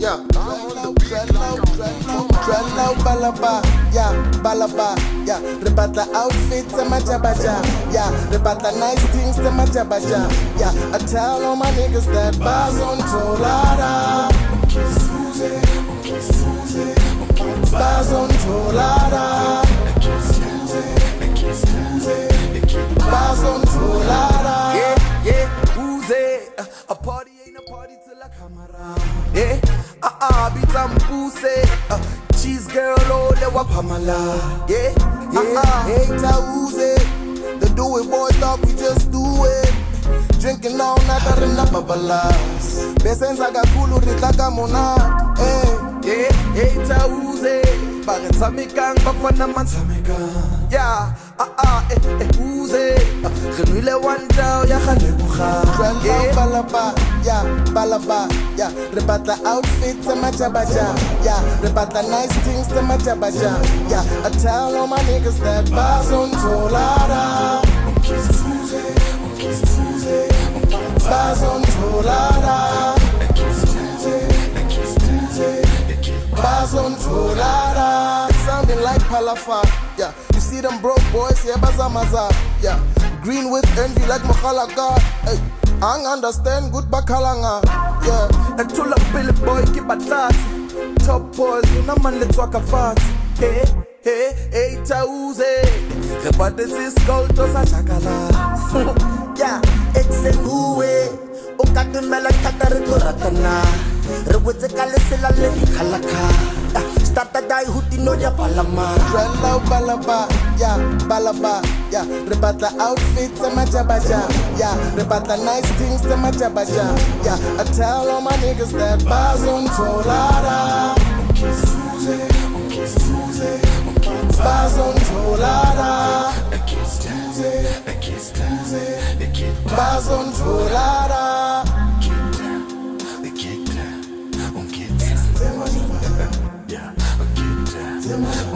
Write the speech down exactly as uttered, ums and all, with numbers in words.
Yeah, Trello, balaba, yeah, balaba, yeah. Rebata outfits and my jabaja, yeah. Rebata nice things to my jabaja, yeah. I tell all my niggas that bars on Tolada, bars on Tolada, bars on Tolada. Yeah, yeah, who's it? A party ain't a party till I come around. Yeah, ah ah, beat and pussy. Uh, cheese girl, oh, they wa Pamela. Yeah, Yeah, ah hey, Tauze. The do it boys talk, we just do it. Drinking all night, I rin up a balas. Besenza gakulu ritaka monat. Hey, yeah, hey, Tauze. Baretsamekang, bafana man samekang. Yeah, ah ah, eh, eh, who's it? Renouille one down, ya khalebukha. Trello, balaba, yeah, balaba, yeah. Rebata outfits and my jabaja, yeah. Rebata nice things to my jabaja, yeah. I tell all my niggas that bars on Tolada, bars on Tolada, bars on Tolada. It's sounding like Palafa, yeah. You see them broke boys, yeah, bazamaza, yeah. Green with envy like Makhalaga, hey. I understand good bakalanga, yeah. And to la Billy boy, keep a tat. Top boys, you know man, let's walk a fat. Hey, hey, hey, Tauze. But this is called Tosa Chakala. Yeah, it's a new way. Okatun Melakata Ratana. Rewitz a Kalisilla Kalaka. Start a die who didn't know ya Palama. Trello, balaba, yeah, balaba, yeah. Rebata outfits and my jabaja, yeah. Rebata nice things to my jabaja, yeah. I tell all my niggas that bars on Tolada, bars on Tolada, bars on Tolada. Yeah,